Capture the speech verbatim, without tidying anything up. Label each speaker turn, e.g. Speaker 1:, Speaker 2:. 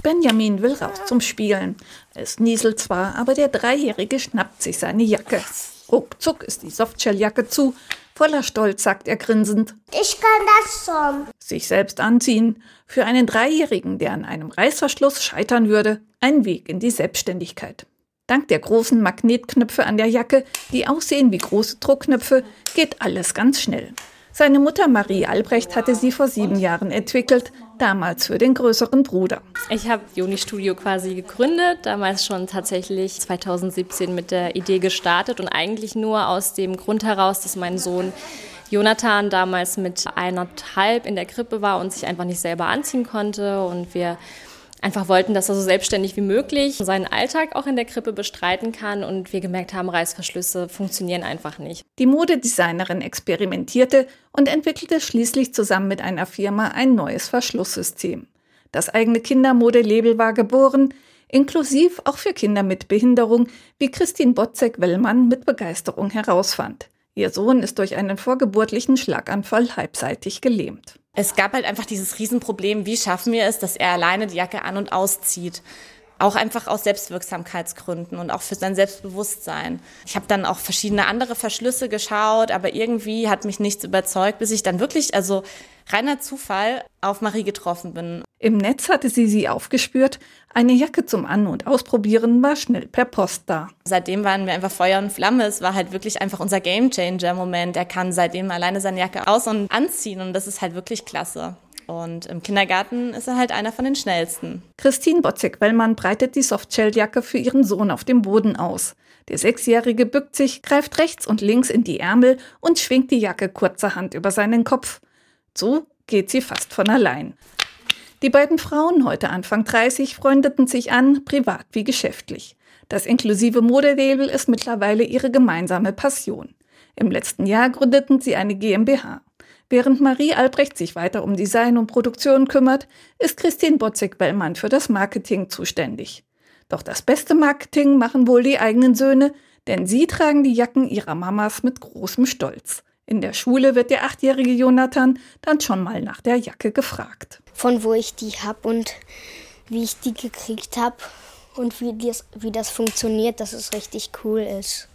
Speaker 1: Benjamin will raus zum Spielen. Es nieselt zwar, aber der Dreijährige schnappt sich seine Jacke. Ruckzuck ist die Softshelljacke zu. Voller Stolz sagt er grinsend:
Speaker 2: Ich kann das schon.
Speaker 1: Sich selbst anziehen. Für einen Dreijährigen, der an einem Reißverschluss scheitern würde, ein Weg in die Selbstständigkeit. Dank der großen Magnetknöpfe an der Jacke, die aussehen wie große Druckknöpfe, geht alles ganz schnell. Seine Mutter Marie Albrecht hatte sie vor sieben Jahren entwickelt, damals für den größeren Bruder.
Speaker 3: Ich habe Joni Studio quasi gegründet, damals schon tatsächlich zweitausendsiebzehn mit der Idee gestartet und eigentlich nur aus dem Grund heraus, dass mein Sohn Jonathan damals mit eineinhalb in der Krippe war und sich einfach nicht selber anziehen konnte und wir einfach wollten, dass er so selbstständig wie möglich seinen Alltag auch in der Krippe bestreiten kann und wir gemerkt haben, Reißverschlüsse funktionieren einfach nicht.
Speaker 1: Die Modedesignerin experimentierte und entwickelte schließlich zusammen mit einer Firma ein neues Verschlusssystem. Das eigene Kindermodelabel war geboren, inklusiv auch für Kinder mit Behinderung, wie Christine Botzek-Wellmann mit Begeisterung herausfand. Ihr Sohn ist durch einen vorgeburtlichen Schlaganfall halbseitig gelähmt.
Speaker 4: Es gab halt einfach dieses Riesenproblem, wie schaffen wir es, dass er alleine die Jacke an- und auszieht. Auch einfach aus Selbstwirksamkeitsgründen und auch für sein Selbstbewusstsein. Ich habe dann auch verschiedene andere Verschlüsse geschaut, aber irgendwie hat mich nichts überzeugt, bis ich dann wirklich, also reiner Zufall, auf Marie getroffen bin.
Speaker 1: Im Netz hatte sie sie aufgespürt. Eine Jacke zum An- und Ausprobieren war schnell per Post da.
Speaker 4: Seitdem waren wir einfach Feuer und Flamme. Es war halt wirklich einfach unser Gamechanger-Moment. Er kann seitdem alleine seine Jacke aus- und anziehen und das ist halt wirklich klasse. Und im Kindergarten ist er halt einer von den schnellsten.
Speaker 1: Christine Botzek-Wellmann breitet die Softshelljacke für ihren Sohn auf dem Boden aus. Der Sechsjährige bückt sich, greift rechts und links in die Ärmel und schwingt die Jacke kurzerhand über seinen Kopf. So geht sie fast von allein. Die beiden Frauen, heute Anfang dreißig, freundeten sich an, privat wie geschäftlich. Das inklusive Modelabel ist mittlerweile ihre gemeinsame Passion. Im letzten Jahr gründeten sie eine GmbH. Während Marie Albrecht sich weiter um Design und Produktion kümmert, ist Christine Botzek-Wellmann für das Marketing zuständig. Doch das beste Marketing machen wohl die eigenen Söhne, denn sie tragen die Jacken ihrer Mamas mit großem Stolz. In der Schule wird der achtjährige Jonathan dann schon mal nach der Jacke gefragt.
Speaker 2: Von wo ich die habe und wie ich die gekriegt habe und wie das, wie das funktioniert, dass es richtig cool ist.